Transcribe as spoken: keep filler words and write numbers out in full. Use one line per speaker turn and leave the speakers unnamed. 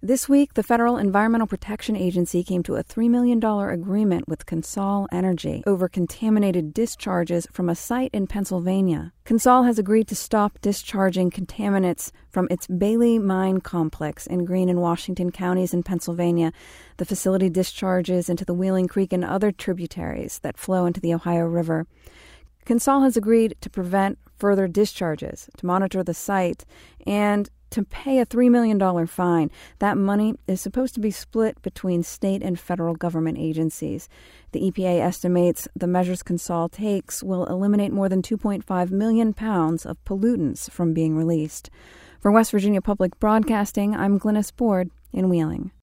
This week, the Federal Environmental Protection Agency came to a three million dollars agreement with Consol Energy over contaminated discharges from a site in Pennsylvania. Consol has agreed to stop discharging contaminants from its Bailey Mine Complex in Greene and Washington counties in Pennsylvania. The facility discharges into the Wheeling Creek and other tributaries that flow into the Ohio River. Consol has agreed to prevent further discharges, to monitor the site, and to pay a three million dollars fine. That money is supposed to be split between state and federal government agencies. The E P A estimates the measures Consol takes will eliminate more than two point five million pounds of pollutants from being released. For West Virginia Public Broadcasting, I'm Glynis Board in Wheeling.